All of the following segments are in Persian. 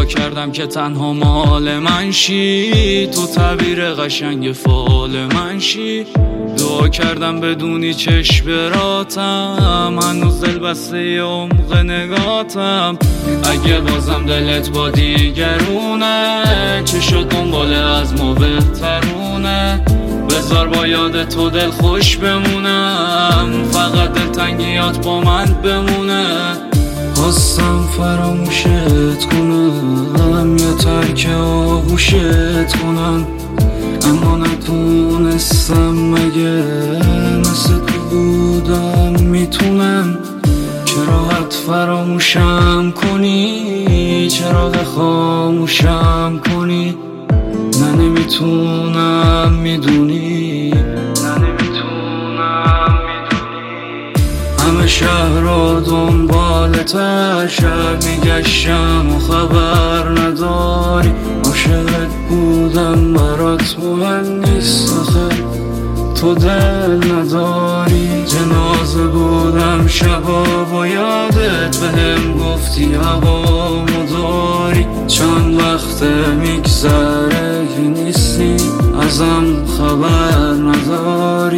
دعا کردم که تنها مال من شی، تو تعبیر قشنگ فال من شی. دعا کردم بدونی چشم براتم، هنوز دل بسته عمق نگاتم. اگه بازم دلت با دیگرونه، چه شد دنبال از ما بهترونه. بذار با یاد تو دل خوش بمونم، فقط دلتنگیات با من بمونه. خواستم فراموشت کنم یا ترک آغوشت کنم، اما نتونستم. مگه مثل تو بودم میتونم؟ چرا حد فراموشم کنی؟ چرا خاموشم کنی؟ نه نمیتونم میدونی، نه نمیتونم میدونی. همه شهر رو دنبالت شب میگشتم و خبر نداری. عاشقت بودم برات مهم نیست آخه تو دل نداری. جنازه بودم شبا با یادت، بهم گفتی هوامو داری. چند وقت میگذره که نیستی، ازم خبر نداری.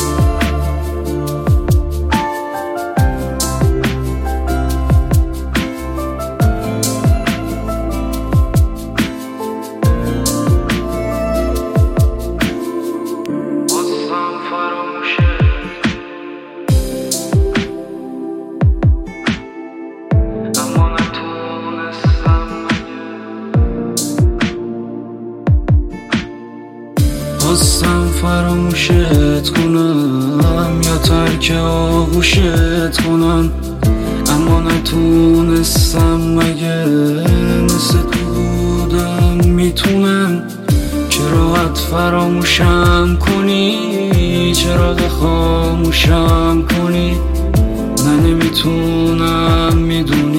خواستم فراموشت کنم یا ترک آغوشت کنم، اما نتونستم. مگه مثل تو بودم میتونم؟ چرا حد فراموشم کنی؟ چرا خاموشم کنی؟ نه نمیتونم میدونم.